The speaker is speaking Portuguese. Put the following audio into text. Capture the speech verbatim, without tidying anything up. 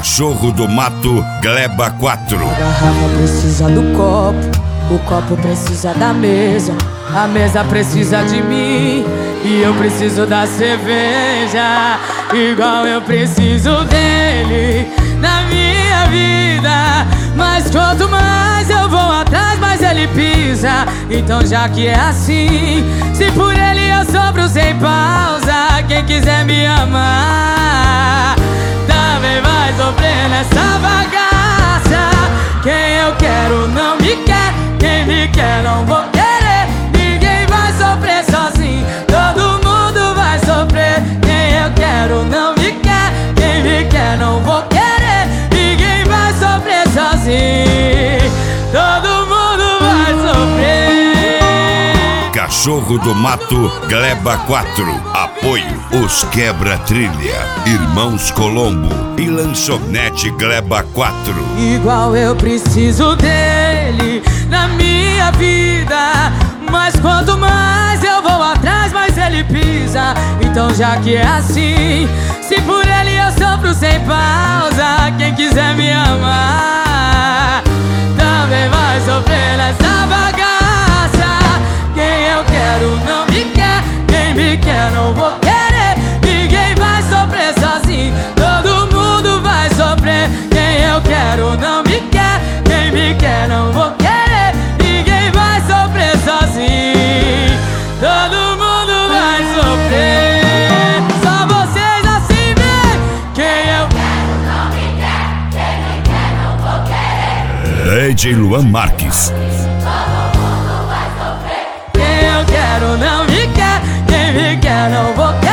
Cachorro do Mato, Gleba quatro. A garrafa precisa do copo, o copo precisa da mesa, a mesa precisa de mim e eu preciso da cerveja, igual eu preciso dele na minha vida. Mas quanto mais eu vou atrás, mais ele pisa. Então já que é assim, se por ele eu sofro sem pausa, quem quiser me amar também vai sofrer nessa bagaça. Quem eu quero não me quer, quem me quer não vou querer. Ninguém vai sofrer sozinho, todo mundo vai sofrer. Quem eu quero não me quer, quem me quer não vou querer. Ninguém vai sofrer sozinho, todo mundo vai sofrer. Cachorro do Mato, Gleba quatro. Apoio Os Quebra-Trilha, Irmãos Colombo e Lanchonete Gleba quatro. Igual eu preciso dele na minha vida, mas quanto mais eu vou atrás, mais ele pisa. Então já que é assim, se por ele eu sofro sem pausa, quem quiser me amar também vai sofrer nessa bagaça. Quem eu quero não me quer, quem me quer não vou querer. Ninguém vai sofrer sozinho, todo mundo vai sofrer. Quem eu quero não me quer, quem me quer não vou querer. Ninguém vai sofrer sozinho, todo mundo vai sofrer. Só vocês assim vem. Quem eu quero não me quer, quem me quer não vou querer. D J Luan Marques. Todo mundo vai sofrer. Quem eu quero não me quer, quem me quer não vou querer.